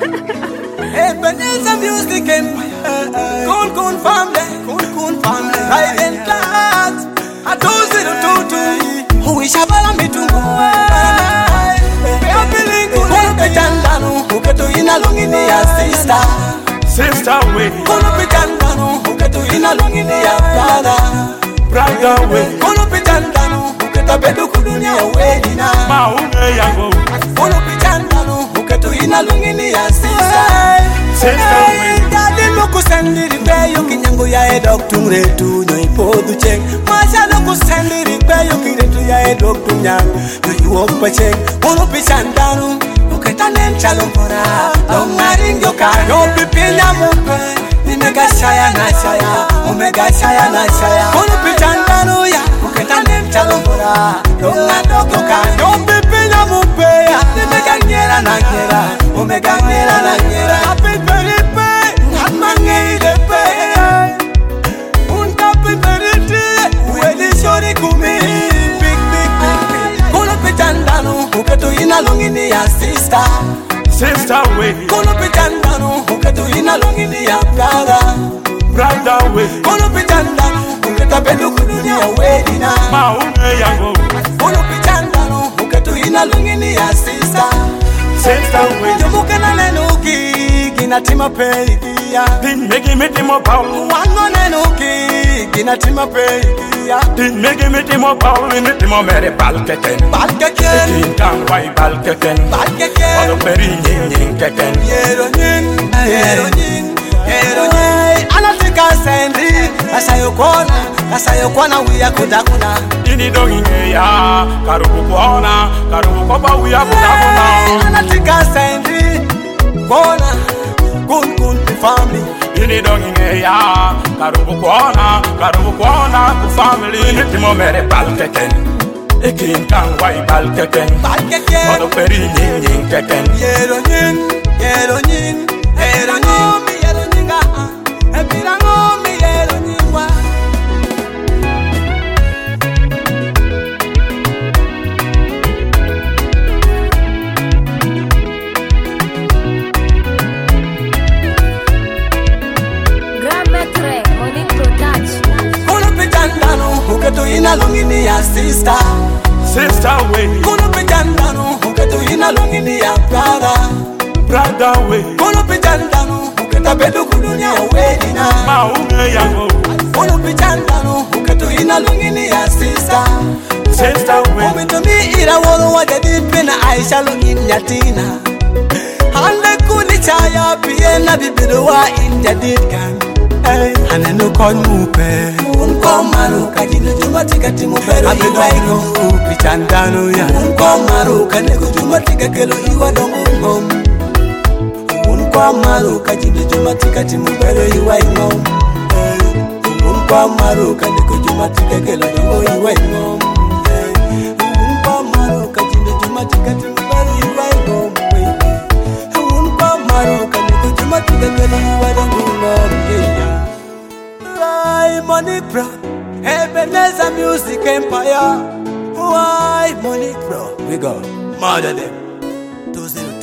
Ebenezer Music Empire. Kun family. Riding class. A 2022. Who is Shabala Mitungu? Peapiling Kuleke Chandanu. Uketu ina lungini ya sister. Sister way. Kulupi Chandanu. Uketu ina lungini ya brother way. Kulupi Chandanu. Uketa bedu kudunia wedina. Maume yango. Kulupi Chandanu. Uketu ina lungini ya sister. Sister way. Dadi luku sendiri beyo kinyango ya edok tungretu nyoipodu cheng. Masha luku sendiri beyo kiretu ya edok tunyango nyoiwopa cheng. Kulupi Chandanu. Uketa nemchalompora. Longaringyo kanyo pipinya mupe. Nimega shaya na shaya. Omega shaya na shaya. Kulupi Chandanu ya. Uketa nemchalompora. Longaringyo kanyo pipinya mupe. Nimega nyera na nyera. Omega nyera na nyera. Happy Felipe. Ngamangei lepe. Unkapi Felipe. Ueli shori kumi. Big. Kulupi Chandanu. Uketu ina lungini ya sister. Sister way. Kulupi Chandanu. Uketu ina lungini ya brother way. Kulupi Chandanu. Uketa bedu kudunia wedina. Maume yango. Kulupi Chandanu. Uketu ina lungini ya sister. Sister way. Jumuke na nenuki. Ginatima peikia. Din megi miti mo pau. Wango nenuki. Ginatima peikia. Din megi miti mo pau. Miti mo mere balkeken. Din kangwai balkeken. Olo peri nying keken. Yero nying. Anatika sendi. Asayokwana wia kudakuna. Ini donginge ya. Karubu kopa wia kudakuna. Anatika sendi. Kona. Kun family. Ini donginge ya. Karubu kona ku family. Niti mo mere balkeken. Ekin kangwai balkeken. Olo peri nying keken. Yero nying. Uketu ina lungini ya sister. Sister way. Kulupi Chandanu. Uketu ina lungini ya brother way. Kulupi Chandanu. Uketa bedu kudunia wedina. Maume yango. Kulupi Chandanu. Uketu ina lungini ya sister. Sister way. Umitumi ira wolo wajadipe na Aisha lungini ya tina. Hande kuli chaya piye na bibiru wa injadidkan. Hanenu kon mupe. Unkomaru kajinu jumatika timupero iwaino. Kulupi Chandanu ya. Unkomaru kanego jumatika kelo iwa dongungom. Unkomaru kajinu jumatika timupero iwaino. Unkomaru kanego jumatika kelo iwaino. Unkomaru kajinu jumatika timupero iwaino. Unkomaru kanego jumatika kelo iwa dongungom. Money Pro, Ebenezer Music Empire. Why Money Pro? We go murder them. 20